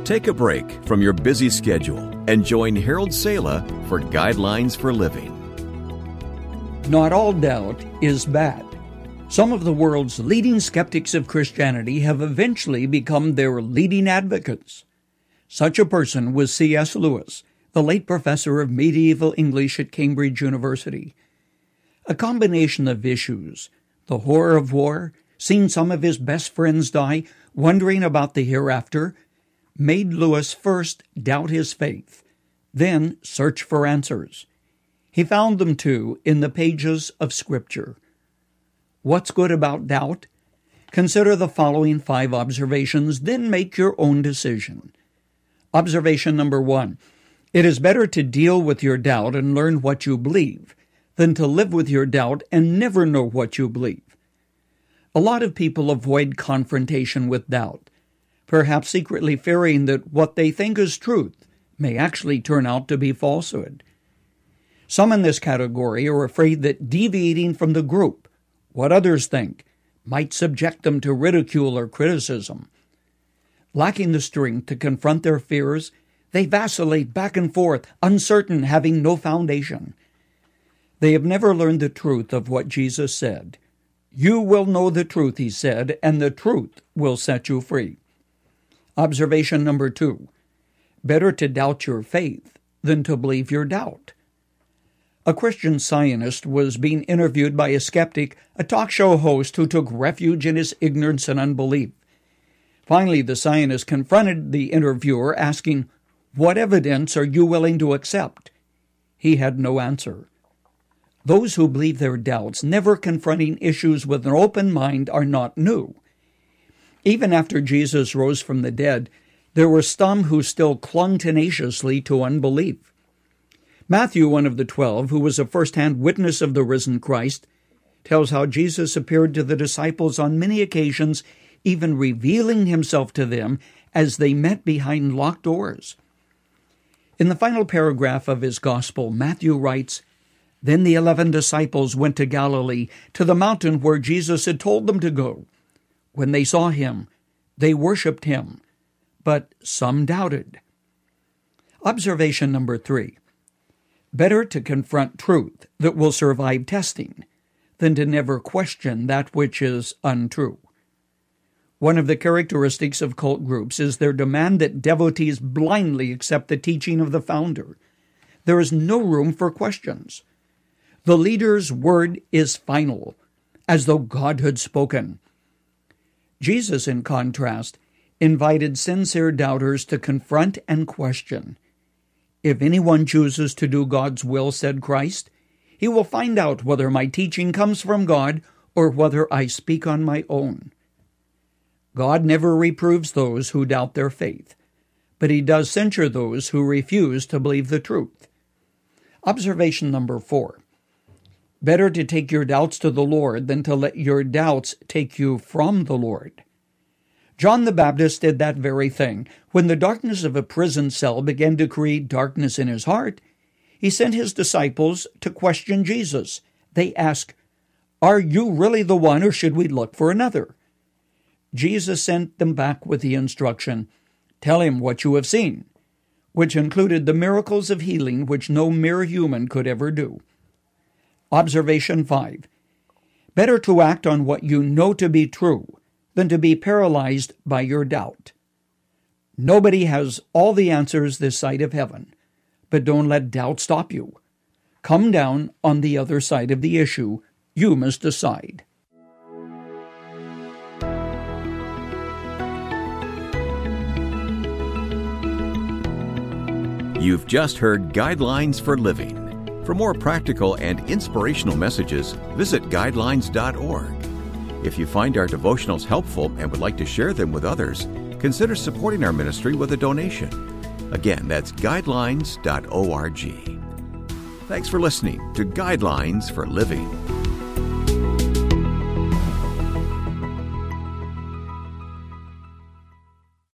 Take a break from your busy schedule and join Harold Sala for Guidelines for Living. Not all doubt is bad. Some of the world's leading skeptics of Christianity have eventually become their leading advocates. Such a person was C.S. Lewis, the late professor of medieval English at Cambridge University. A combination of issues, the horror of war, seeing some of his best friends die, wondering about the hereafter, made Lewis first doubt his faith, then search for answers. He found them, too, in the pages of Scripture. What's good about doubt? Consider the following 5 observations, then make your own decision. Observation number 1. It is better to deal with your doubt and learn what you believe than to live with your doubt and never know what you believe. A lot of people avoid confrontation with doubt, perhaps secretly fearing that what they think is truth may actually turn out to be falsehood. Some in this category are afraid that deviating from the group, what others think, might subject them to ridicule or criticism. Lacking the strength to confront their fears, they vacillate back and forth, uncertain, having no foundation. They have never learned the truth of what Jesus said. You will know the truth, he said, and the truth will set you free. Observation number 2. Better to doubt your faith than to believe your doubt. A Christian Scientist was being interviewed by a skeptic, a talk show host who took refuge in his ignorance and unbelief. Finally, the scientist confronted the interviewer, asking, "What evidence are you willing to accept?" He had no answer. Those who believe their doubts, never confronting issues with an open mind, are not new. Even after Jesus rose from the dead, there were some who still clung tenaciously to unbelief. Matthew, one of the 12, who was a first-hand witness of the risen Christ, tells how Jesus appeared to the disciples on many occasions, even revealing himself to them as they met behind locked doors. In the final paragraph of his gospel, Matthew writes, "Then the 11 disciples went to Galilee, to the mountain where Jesus had told them to go. When they saw him, they worshipped him, but some doubted." Observation number 3. Better to confront truth that will survive testing than to never question that which is untrue. One of the characteristics of cult groups is their demand that devotees blindly accept the teaching of the founder. There is no room for questions. The leader's word is final, as though God had spoken. Jesus, in contrast, invited sincere doubters to confront and question. "If anyone chooses to do God's will," said Christ, "he will find out whether my teaching comes from God or whether I speak on my own." God never reproves those who doubt their faith, but he does censure those who refuse to believe the truth. Observation number 4. Better to take your doubts to the Lord than to let your doubts take you from the Lord. John the Baptist did that very thing. When the darkness of a prison cell began to create darkness in his heart, he sent his disciples to question Jesus. They asked, "Are you really the one, or should we look for another?" Jesus sent them back with the instruction, "Tell him what you have seen," which included the miracles of healing which no mere human could ever do. Observation 5. Better to act on what you know to be true than to be paralyzed by your doubt. Nobody has all the answers this side of heaven, but don't let doubt stop you. Come down on the other side of the issue. You must decide. You've just heard Guidelines for Living. For more practical and inspirational messages, visit guidelines.org. If you find our devotionals helpful and would like to share them with others, consider supporting our ministry with a donation. Again, that's guidelines.org. Thanks for listening to Guidelines for Living.